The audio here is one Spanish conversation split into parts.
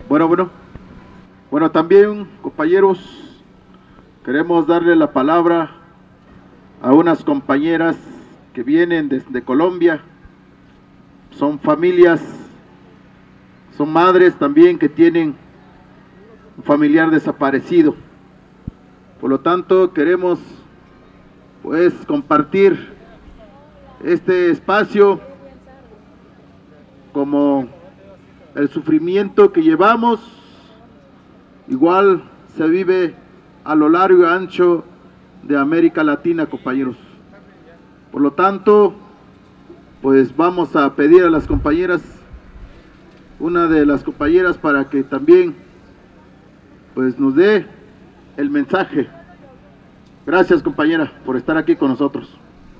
Bueno, también, compañeros, queremos darle la palabra a unas compañeras que vienen desde Colombia. Son familias, son madres también que tienen un familiar desaparecido. Por lo tanto, queremos pues compartir este espacio como el sufrimiento que llevamos, igual se vive a lo largo y ancho de América Latina, compañeros. Por lo tanto, pues vamos a pedir a las compañeras, una de las compañeras, para que también pues nos dé el mensaje. Gracias, compañera, por estar aquí con nosotros.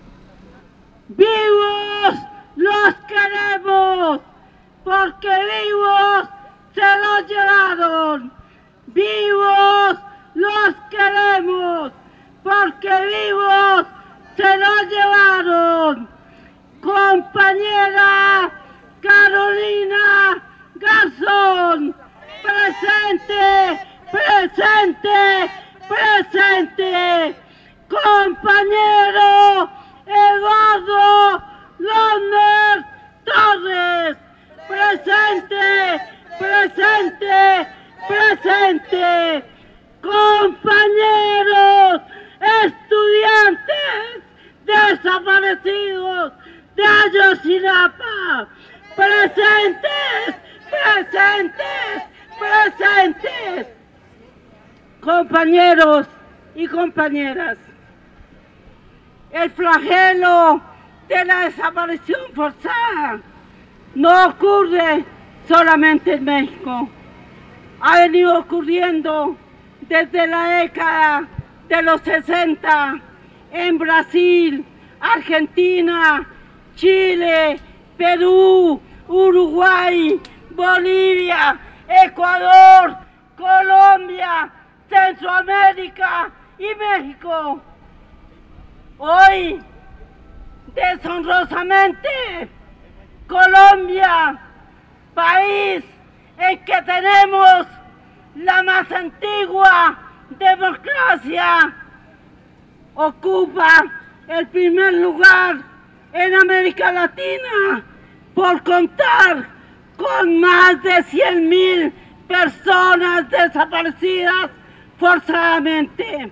¡Vivos los queremos! Porque vivos se los llevaron. ¡Vivos los queremos! Porque vivos se los llevaron. Compañera Carolina Garzón, presente, presente, presente. Compañero Eduardo Londer Torres, presente, presente, presente. Compañeros estudiantes desaparecidos de Ayotzinapa, presentes, presentes, presentes. Compañeros y compañeras, el flagelo de la desaparición forzada no ocurre solamente en México, ha venido ocurriendo desde la década de los 60 en Brasil, Argentina, Chile, Perú, Uruguay, Bolivia, Ecuador, Colombia, Centroamérica y México. Hoy, deshonrosamente, Colombia, país en que tenemos la más antigua democracia, ocupa el primer lugar en América Latina por contar con más de 100,000 personas desaparecidas forzadamente.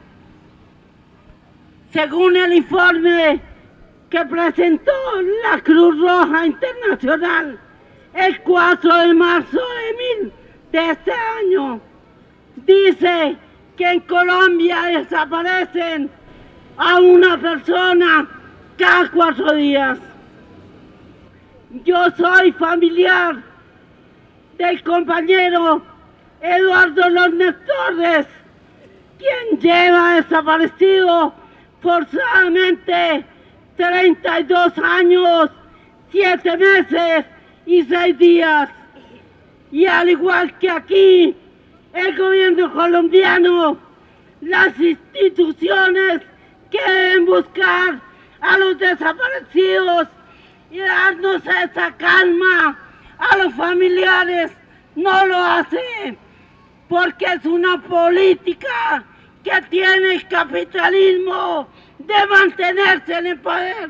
Según el informe que presentó la Cruz Roja Internacional el 4 de marzo de este año, dice que en Colombia desaparecen a una persona cada 4 días. Yo soy familiar del compañero Eduardo Londer Torres, quien lleva desaparecido forzadamente 32 años, 7 meses y 6 días. Y al igual que aquí, el gobierno colombiano, las instituciones que deben buscar a los desaparecidos y darnos esa calma a los familiares, no lo hace, porque es una política que tiene el capitalismo de mantenerse en el poder.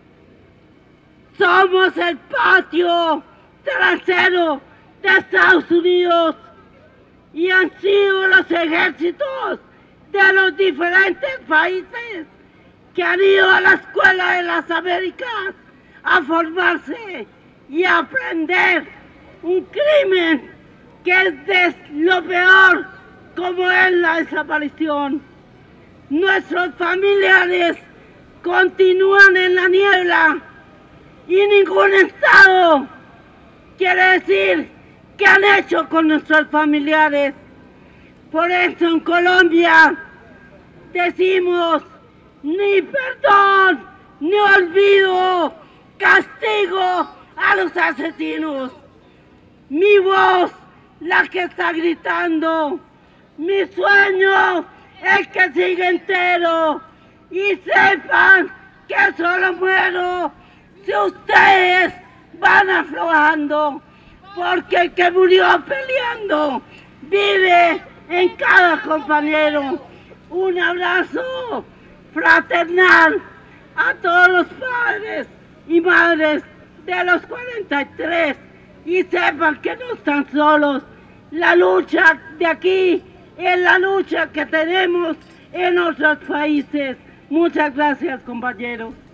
Somos el patio trasero de Estados Unidos y han sido los ejércitos de los diferentes países que han ido a la escuela de las Américas a formarse y a aprender un crimen que es de lo peor, como es la desaparición. Nuestros familiares continúan en la niebla y ningún Estado quiere decir qué han hecho con nuestros familiares. Por eso en Colombia decimos ni perdón, ni olvido, castigo a los asesinos. Mi voz, la que está gritando, mi sueño, el que sigue entero, y sepan que solo muero si ustedes van aflojando, porque el que murió peleando vive en cada compañero. Un abrazo fraternal a todos los padres y madres de los 43 y sepan que no están solos. La lucha de aquí es la lucha que tenemos en otros países. Muchas gracias, compañeros.